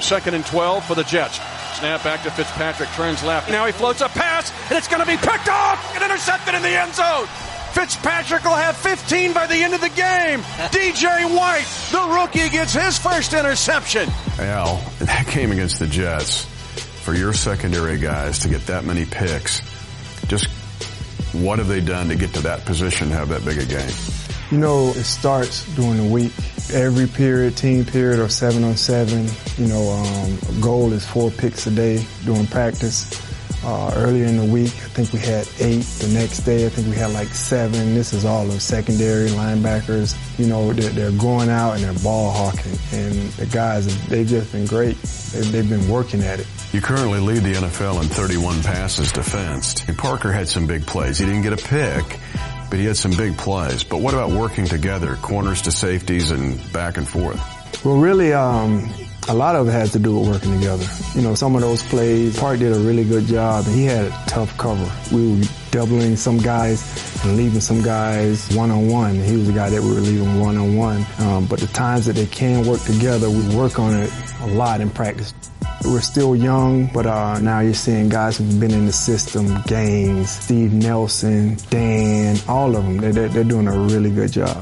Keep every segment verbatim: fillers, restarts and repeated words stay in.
second and twelve for the Jets. Snap back to Fitzpatrick, turns left. Now he floats a pass, and it's going to be picked off and intercepted in the end zone. Fitzpatrick will have fifteen by the end of the game. D J White, the rookie, gets his first interception. Al, that game against the Jets, for your secondary guys to get that many picks, just what have they done to get to that position to have that big a game? You know, it starts during the week. Every period, team period, or seven on seven, you know, um, goal is four picks a day during practice. Uh, earlier in the week, I think we had eight. The next day, I think we had like seven. This is all of secondary linebackers. You know, they're, they're going out and they're ball hawking. And the guys, they've just been great. They've, they've been working at it. You currently lead the N F L in thirty-one passes defensed. And Parker had some big plays. He didn't get a pick, but he had some big plays. But what about working together, corners to safeties and back and forth? Well, really, um, a lot of it has to do with working together. You know, some of those plays, Park did a really good job, and he had a tough cover. We were doubling some guys and leaving some guys one-on-one. He was the guy that we were leaving one-on-one. Um, but the times that they can work together, we work on it a lot in practice. We're still young, but uh, now you're seeing guys who've been in the system, Gaines, Steve Nelson, Dan, all of them. They're, they're, they're doing a really good job.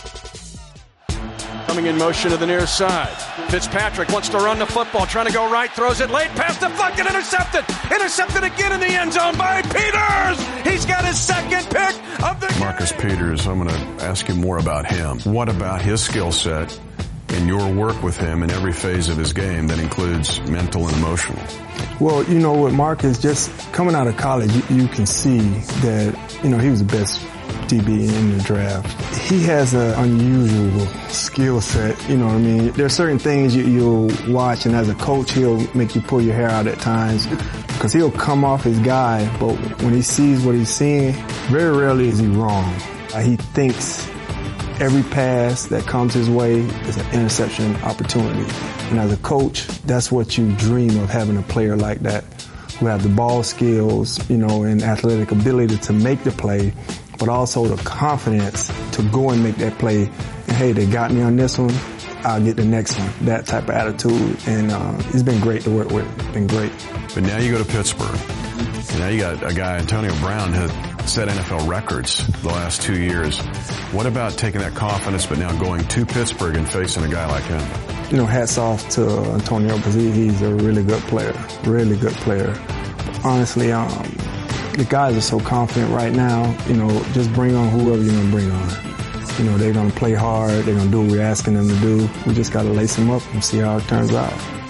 Coming in motion to the near side. Fitzpatrick wants to run the football, trying to go right, throws it late, pass deflected, intercepted. Intercepted again in the end zone by Peters. He's got his second pick of the Marcus Peters, I'm going to ask you more about him. What about his skill set and your work with him in every phase of his game that includes mental and emotional? Well, you know, with Marcus, just coming out of college, you, you can see that, you know, he was the best D B in the draft. He has an unusual skill set, you know what I mean? There are certain things you, you'll watch, and as a coach, he'll make you pull your hair out at times because he'll come off his guy, but when he sees what he's seeing, very rarely is he wrong. Uh, he thinks every pass that comes his way is an interception opportunity. And as a coach, that's what you dream of, having a player like that who have the ball skills, you know, and athletic ability to make the play, but also the confidence to go and make that play. And hey, they got me on this one, I'll get the next one. That type of attitude. And uh, it's been great to work with. It's been great. But now you go to Pittsburgh. And now you got a guy, Antonio Brown, had set N F L records the last two years. What about taking that confidence but now going to Pittsburgh and facing a guy like him? You know, hats off to Antonio because he, he's a really good player, really good player. Honestly, um, the guys are so confident right now, you know, just bring on whoever you're going to bring on. You know, they're going to play hard, they're going to do what we're asking them to do. We just got to lace them up and see how it turns out.